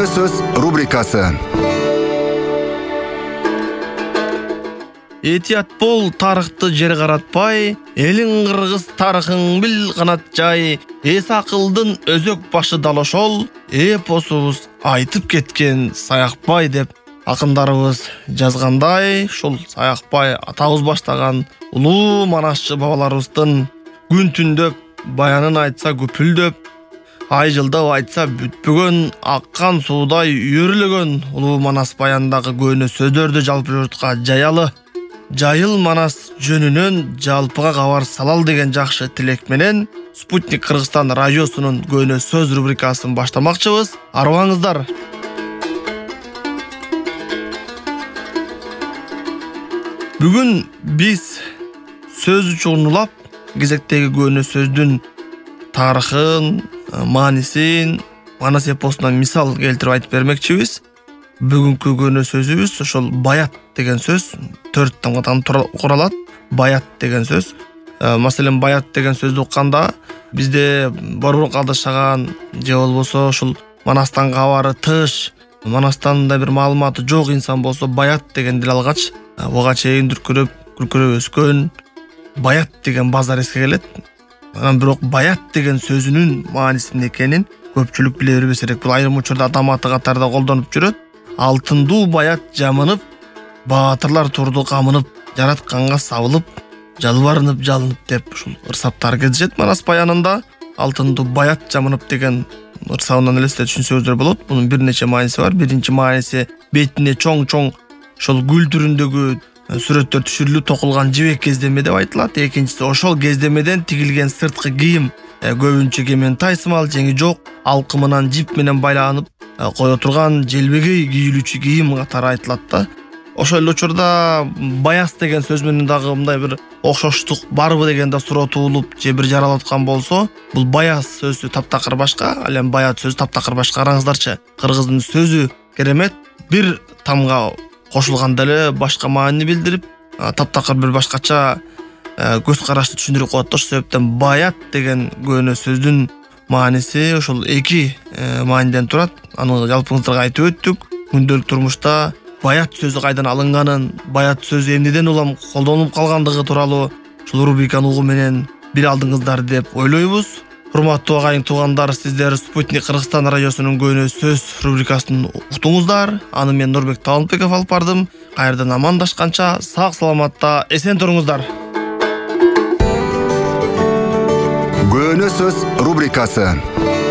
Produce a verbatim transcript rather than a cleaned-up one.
Көне сөз рубрикасы. Этият бол, тарыхты жер каратпай, элиң кыргыз тарыхың бил канат жай, эс акылдын өзөк башы дал ошол, эпосубуз айтып кеткен Саякбай деп акындарыбыз жазгандай, ушул Саякбай атабыз баштаган улуу манасчы бабаларыбыздын күн түндөп баянын айтса көпүлдөп, ай жылдап айтса бүтпөгөн, аккан суудай үйрүлөгөн улуу манас баяндагы көөнө сөздөрдү жалпы журтка жаялы. Жайыл манас жөнүнөн жалпыга кабар салал деген жакшы тилек менен Спутник Кыргызстан радиосунун көөнө сөз рубрикасын баштамакчыбыз. Арыбаңыздар. Бүгүн биз сөз учурнулап кезектеги көөнө сөздүн тарыхын, маанисин, манас эпосунан мисал келтирип айтып бермекчибиз. Бүгүнкү көөнө сөзүбүз ошол баят деген сөз, төрт тамгадан куралат. Баят деген сөз. Маселен, баят деген сөздү укканда бизде борбор калдашаган же болбосо ушул манастан кабары тыш, манастан да бир маалыматы жок инсан болсо баят деген дил алгач, буга чейин дүркүрөп, күркүрөп өскөн баят деген базар эске келет. Анан бирок баят деген сөзүнүн маанисин экенин көпчүлүк биле бербесе керек. Бул айрым учурда атаматы катарда колдонуп жүрөт. Алтындуу баят жамынып, баатырлар турду камынып, жаратканга сабылып, жалбарынып жалынып деп ушул ырсаптар кезишет манас баянында. Алтындуу баят жамынып деген ырсабынан элестете түшүнсөңүздөр болот. Бунун бир нече мааниси бар. Биринчи мааниси бетине чоң-чоң ошол гүл түрүндөгү сүрөттөр түшүрүлүп токулган жибек кездеме деп айтылат. Экинчиси ошол кездемеден тигилген сырткы кийим, көбүнчө кемен тайсымал, жеңи жок, алкымынан жип менен байланып кое турган желбегей кийилүүчү кийим катары айтылат да. Ошол эле учурда баяс деген сөз менен дагы мындай бир окшоштук барбы деген да суроо туулуп же бир жаралып аткан болсо, бул баяс сөзү таптакыр башка, ал эми баят сөзү таптакыр башка. Караңыздарчы, кыргыздын сөзү керемет, бир тамга кошулганда эле башка маани билдирип, таптакыр бир башкача көз карашты түшүндүрүп коет. Ошол себептен баят деген көөнө сөздүн мааниси ошол эки мааниден турат. Аны жалпыңыздарга айтып өттүк. Күндөлүк турмушта баят сөзү кайдан алынганын, баят сөзү эмнеден улам колдонулуп калгандыгы тууралуу ушул рубриканы угуу менен биле алдыңыздар деп ойлойбуз. Урматтуу агайын туугандар, сиздер Спутник Кыргызстан радиосунун көөнө сөз рубрикасын уктуңуздар. Аны мен Нурбек Талантбеков алып бардым. Кайрадан амандашканча сак саламатта эсен туруңуздар. Көне сөз рубрикасы.